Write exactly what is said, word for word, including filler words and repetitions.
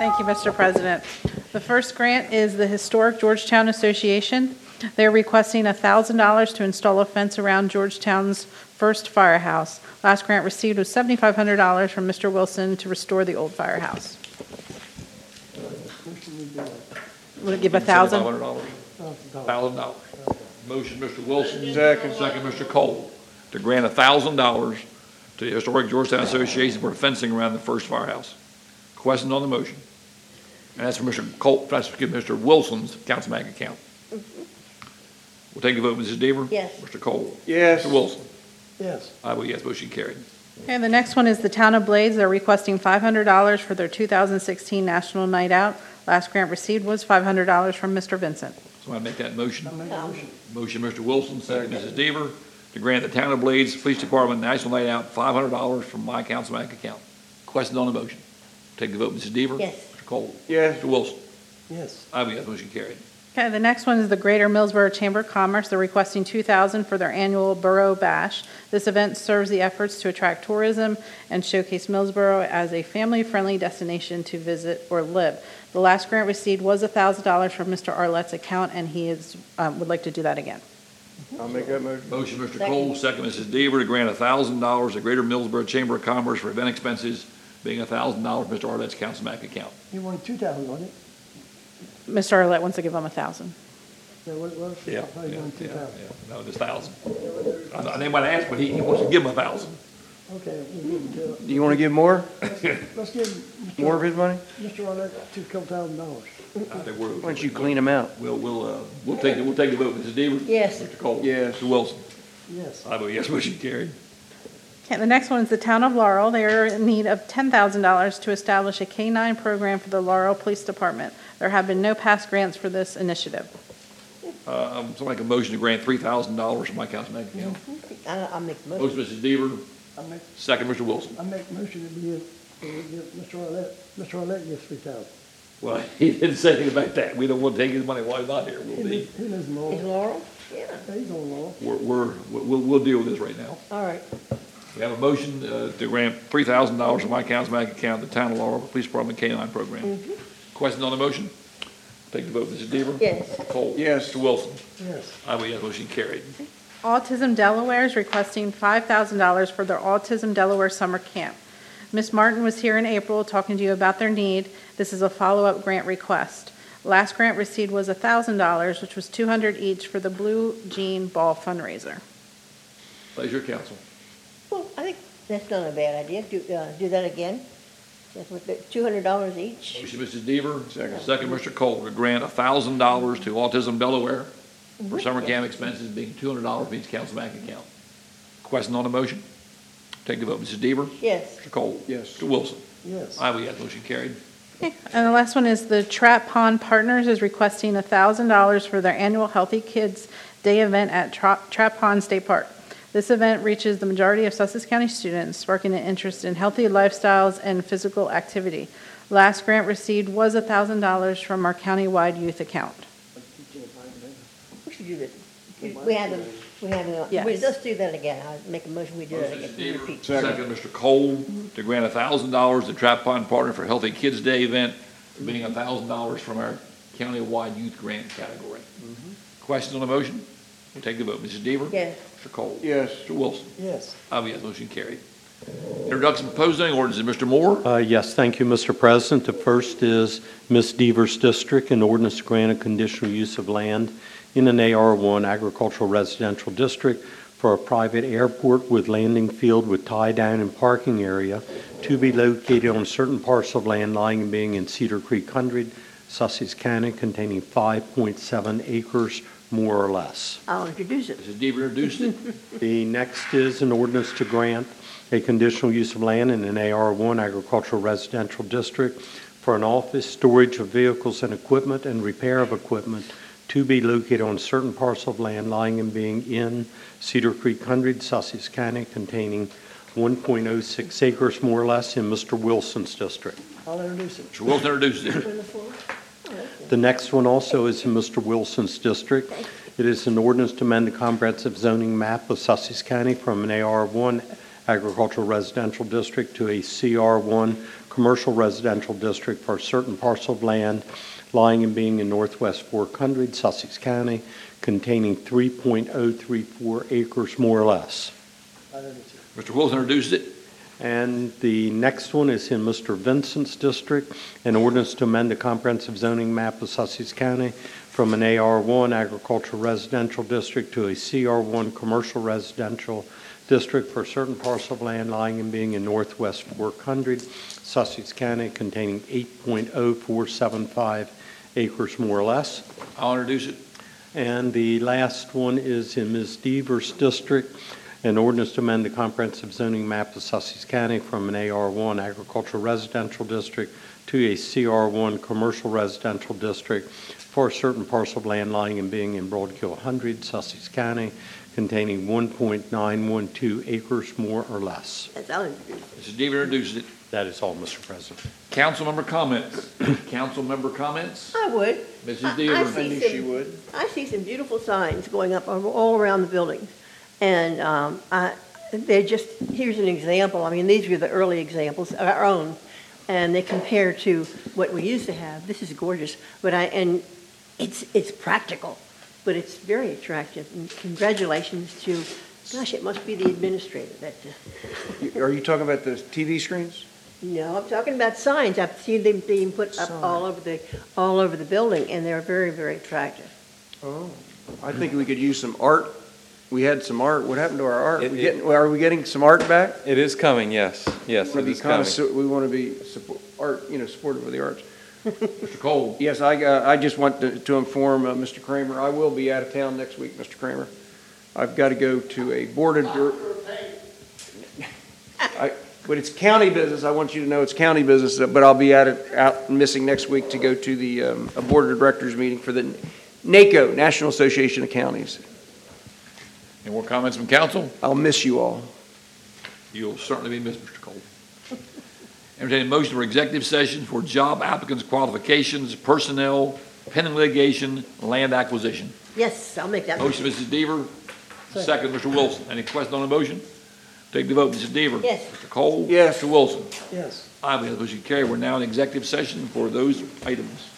Thank you, Mister President. The first grant is the Historic Georgetown Association. They're requesting one thousand dollars to install a fence around Georgetown's first firehouse. Last grant received was seven thousand five hundred dollars from Mister Wilson to restore the old firehouse. Would it give a thousand? Five hundred dollars. Thousand dollars. Motion, Mister Wilson. Second. Second, Mister Cole, to grant a thousand dollars to the Historic Georgetown Association for fencing around the first firehouse. Questions on the motion? And that's for Mister Cole, that's for Mister Wilson's council bank account. We'll take a vote. Missus Deaver? Yes. Mister Cole? Yes. Mister Wilson? Yes. I vote yes, motion carried. And the next one is the Town of Blades. They're requesting five hundred dollars for their two thousand sixteen National Night Out. Last grant received was five hundred dollars from Mister Vincent. So I make that motion. I make a motion. Motion, Mister Wilson, second, Missus Deaver, to grant the Town of Blades Police Department National Night Out five hundred dollars from my council bank account. Questions on the motion? Take the vote. Missus Deaver? Yes. Mister Cole? Yes. Mister Wilson? Yes. I vote yes, motion carried. Okay, the next one is the Greater Millsboro Chamber of Commerce. They're requesting two thousand dollars for their annual Borough Bash. This event serves the efforts to attract tourism and showcase Millsboro as a family-friendly destination to visit or live. The last grant received was one thousand dollars from Mister Arlett's account, and he is, um, would like to do that again. I'll make that motion. Motion, Mister Second. Cole, second, Missus Deaver, to grant one thousand dollars to Greater Millsboro Chamber of Commerce for event expenses, being one thousand dollars Mister Arlett's council bank account. You wanted two thousand, wasn't it? Mister Arlett wants to give them one thousand Is that what it was? I thought you wanted two yeah, thousand. yeah. No, just thousand. I didn't want to ask, but he, he wants to give him a thousand. Okay, we'll give it to, Do you want to give more? let's give More of his money? Mister Arlett two couple thousand dollars. I think we're- Why don't you clean him out? We'll, we'll, uh, we'll take, the- we'll take the vote. Missus Deaver? Yes. Mister Cole? Yes. Mister Wilson? Yes. I vote yes, motion carried. Okay, the next one is the Town of Laurel. They are in need of ten thousand dollars to establish a K nine program for the Laurel Police Department. There have been no past grants for this initiative. Um, so I make a motion to grant three thousand dollars from my council bank account. I- I'll make the motion. Motion, Missus Deaver, I make, second, Mister Wilson. I make a motion that we give, that we give Mister Arlett, Mister Arlett gives three thousand. Well, he didn't say anything about that. We don't want to take his money while he's not here. We'll He be, lives, he lives in Is Laurel. Laurel? Yeah, Yeah, he's on Laurel. we're, we're, we'll, we'll deal with this right now. all right. We have a motion uh, to grant three thousand dollars from my council bank account to the Town of Laurel Police Department K nine program. Questions on the motion? Take the vote. Missus Deaver? Yes. Cole? Yes. Mister Wilson? Yes. I vote yes, motion carried. Autism Delaware is requesting five thousand dollars for their Autism Delaware Summer Camp. Miz Martin was here in April talking to you about their need. This is a follow-up grant request. Last grant received was one thousand dollars, which was two hundred dollars each for the Blue Jean Ball fundraiser. Pleasure, council. Well, I think that's not a bad idea. Do, uh, do that again. That's what, the two hundred dollars each? Motion, Missus Deaver. Second. Second, Mister Cole, to grant one thousand dollars to Autism Delaware for summer camp expenses, being two hundred dollars from each council bank account. Question on the motion? Take the vote. Missus Deaver? Yes. Mister Cole? Yes. Mister Wilson? Yes. I vote yes, motion carried. Okay, and the last one is the Trap Pond Partners is requesting one thousand dollars for their annual Healthy Kids Day event at Tra- Trap Pond State Park. This event reaches the majority of Sussex County students, sparking an interest in healthy lifestyles and physical activity. Last grant received was one thousand dollars from our countywide youth account. We should do this. We have them, we have them, Yes. we- let's do that again. I'll make a motion, we do that again. We repeat. Second, Mister Cole, to grant one thousand dollars to Trap Pond Partner for Healthy Kids Day event, being one thousand dollars from our countywide youth grant category. Questions on the motion? We'll take the vote. Missus Deaver? Yes. Mister Cole? Yes. Mister Wilson? Yes. I vote yes, motion carried. Introduction of proposed zoning ordinances, Mister Moore. Uh, Yes, thank you, Mister President. The first is Miss Devers District, an ordinance to grant a conditional use of land in an A R one agricultural residential district for a private airport with landing field with tie-down and parking area to be located on a certain parcel of land lying and being in Cedar Creek Hundred, Sussex County, containing five point seven acres, more or less. I'll introduce it. Missus Deaver introduced it. The next is an ordinance to grant a conditional use of land in an A R one agricultural residential district for an office, storage of vehicles and equipment, and repair of equipment to be located on a certain parcel of land lying and being in Cedar Creek Hundred, Sussex County, containing one point oh six acres, more or less, in Mister Wilson's district. I'll introduce it. Mister Wilson introduced it. On the floor? Oh, okay. The next one also is in Mister Wilson's district. It is an ordinance to amend the comprehensive zoning map of Sussex County from an A R one Agricultural Residential District to a C R one Commercial Residential District for a certain parcel of land lying and being in northwest Fork Hundred, Sussex County, containing three point oh three four acres more or less. Mister Wilson introduces it. And the next one is in Mister Vincent's district, an ordinance to amend the comprehensive zoning map of Sussex County from an A R one agricultural residential district to a C R one commercial residential district for a certain parcel of land lying and being in northwest Fork Hundred, Sussex County, containing eight point oh four seven five acres more or less. I'll introduce it. And the last one is in Miz Devers' district, an ordinance to amend the comprehensive zoning map of Sussex County from an A R one agricultural residential district to a C R one commercial residential district for a certain parcel of land lying and being in Broadkill Hundred, Sussex County, containing one point nine one two acres more or less. That's all. introduced. Missus Deaver introduces it. That is all, Mister President. Council member comments. Council member comments. I would. Missus I- I Deaver. see I knew some- she would. I see some beautiful signs going up all all around the buildings. And um, I, they're just, here's an example. I mean, these were the early examples, our own. And they compare to what we used to have. This is gorgeous. But I, and it's, it's practical, but it's very attractive. And congratulations to, gosh, it must be the administrator that, uh, You- Are you talking about the T V screens? no, I'm talking about signs. I've seen them being put up all over the, all over the building, and they're very, very attractive. Oh. I think we could use some art. We had some art. What happened to our art? It- We it- getting, are we getting some art back? It is coming, yes, yes, We want it to be is coming. connoisseur- we want to be support, art, you know, supportive of the arts. Mister Cole. Yes, I, uh, I just want to, to inform uh, Mister Kramer, I will be out of town next week, Mister Kramer. I've got to go to a boarded. I, but it's county business. I want you to know it's county business. uh, But I'll be out of, out missing next week to go to the um, a board of directors meeting for the NACO, National Association of Counties. Any more comments from council? I'll miss you all. You'll certainly be missed, Mister Cole. Entertain a motion for executive session for job applicants' qualifications, personnel, pending litigation, land acquisition. Yes, I'll make that. Motion, Missus Deaver. Second, Mister Wilson. Any questions on the motion? Take the vote, Missus Deaver. Yes. Mister Cole. Yes. Mister Wilson. Yes. I believe the motion carried. We're now in executive session for those items.